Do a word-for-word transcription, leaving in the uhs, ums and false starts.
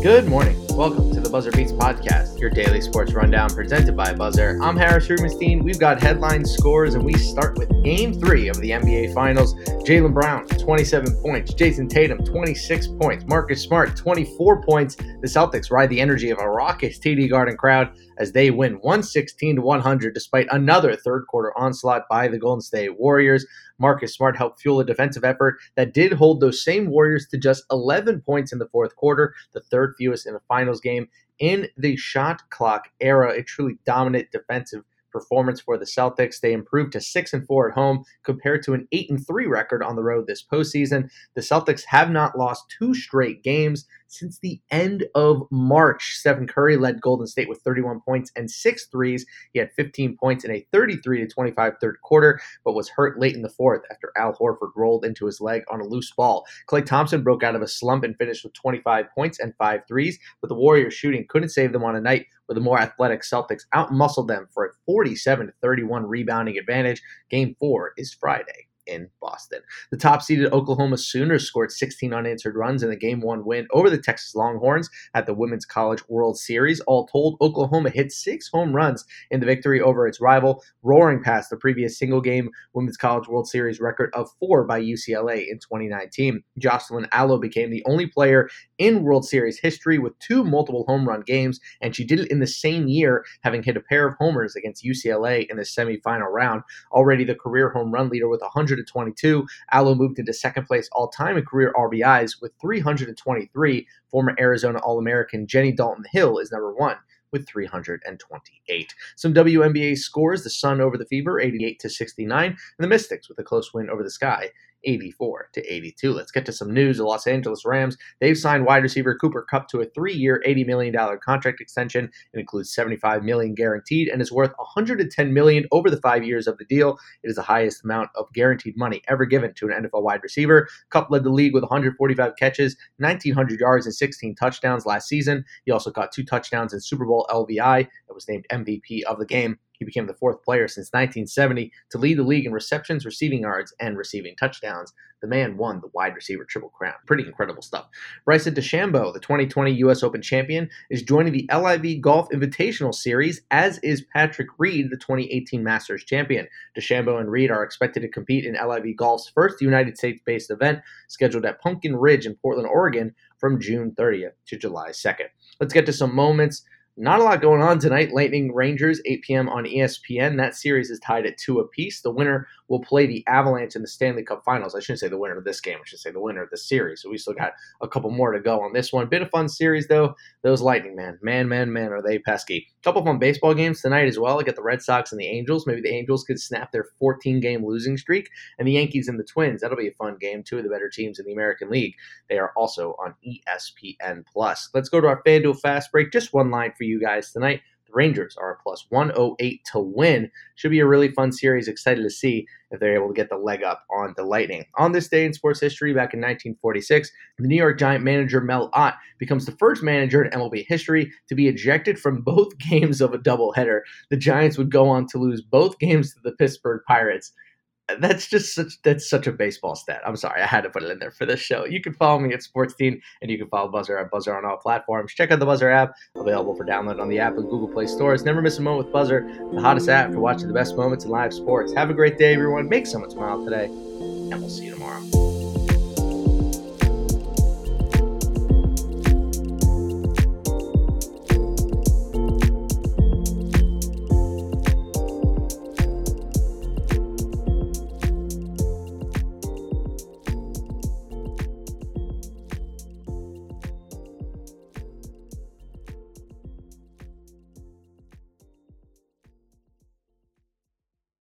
Good morning. Welcome to the Buzzer Beats Podcast, your daily sports rundown presented by Buzzer. I'm Harris Rubenstein. We've got headline scores, and we start with Game three of the N B A Finals. Jaylen Brown, twenty-seven points. Jason Tatum, twenty-six points. Marcus Smart, twenty-four points. The Celtics ride the energy of a raucous T D Garden crowd as they win one sixteen to one hundred despite another third-quarter onslaught by the Golden State Warriors. Marcus Smart helped fuel a defensive effort that did hold those same Warriors to just eleven points in the fourth quarter, the third fewest in a finals game in the shot clock era. A truly dominant defensive performance for the Celtics. They improved to six and four at home compared to an eight and three record on the road this postseason. The Celtics have not lost two straight games since the end of March. Stephen Curry led Golden State with thirty-one points and six threes. He had fifteen points in a thirty-three to twenty-five third quarter, but was hurt late in the fourth after Al Horford rolled into his leg on a loose ball. Klay Thompson broke out of a slump and finished with twenty-five points and five threes, but the Warriors shooting couldn't save them on a night where the more athletic Celtics outmuscled them for a forty-seven to thirty-one rebounding advantage. Game four is Friday in Boston. The top-seeded Oklahoma Sooners scored sixteen unanswered runs in the Game one win over the Texas Longhorns at the Women's College World Series. All told, Oklahoma hit six home runs in the victory over its rival, roaring past the previous single-game Women's College World Series record of four by U C L A in twenty nineteen. Jocelyn Alo became the only player in World Series history with two multiple home run games, and she did it in the same year, having hit a pair of homers against U C L A in the semifinal round. Already the career home run leader with one hundred twenty-two, Alo moved into second place all-time in career R B Is with three hundred twenty-three. Former Arizona All-American Jenny Dalton-Hill is number one with three hundred twenty-eight. Some W N B A scores: the Sun over the Fever, eighty-eight to sixty-nine, and the Mystics with a close win over the Sky, eighty-four to eighty-two. Let's get to some news. The Los Angeles Rams, they've signed wide receiver Cooper Kupp to a three-year, eighty million dollars contract extension. It includes seventy-five million dollars guaranteed and is worth one hundred ten million dollars over the five years of the deal. It is the highest amount of guaranteed money ever given to an N F L wide receiver. Kupp led the league with one hundred forty-five catches, nineteen hundred yards, and sixteen touchdowns last season. He also got two touchdowns in Super Bowl L V I and was named M V P of the game. He became the fourth player since nineteen seventy to lead the league in receptions, receiving yards, and receiving touchdowns. The man won the wide receiver triple crown. Pretty incredible stuff. Bryson DeChambeau, the twenty twenty U S Open champion, is joining the L I V Golf Invitational Series, as is Patrick Reed, the twenty eighteen Masters champion. DeChambeau and Reed are expected to compete in L I V Golf's first United States-based event, scheduled at Pumpkin Ridge in Portland, Oregon, from June thirtieth to July second. Let's get to some moments. Not a lot going on tonight. Lightning Rangers, eight p.m. on E S P N. That series is tied at two apiece. The winner will play the Avalanche in the Stanley Cup Finals. I shouldn't say the winner of this game. I should say the winner of the series. So we still got a couple more to go on this one. Been a fun series, though. Those Lightning, man. Man, man, man, are they pesky. A couple fun baseball games tonight as well. I got the Red Sox and the Angels. Maybe the Angels could snap their fourteen-game losing streak. And the Yankees and the Twins. That'll be a fun game. Two of the better teams in the American League. They are also on E S P N plus. Let's go to our FanDuel Fast Break. Just one line for you guys tonight. Rangers are a plus one oh eight to win. Should be a really fun series. Excited to see if they're able to get the leg up on the Lightning. On this day in sports history, back in nineteen forty-six, the New York Giant manager Mel Ott becomes the first manager in M L B history to be ejected from both games of a doubleheader. The Giants would go on to lose both games to the Pittsburgh Pirates. That's just such that's such a baseball stat. I'm sorry, I had to put it in there for this show. You can follow me at SportsTeam, and you can follow Buzzer at Buzzer on all platforms. Check out the Buzzer app, available for download on the Apple and Google Play stores. Never miss a moment with Buzzer, the hottest app for watching the best moments in live sports. Have a great day, everyone. Make someone smile today, and we'll see you tomorrow.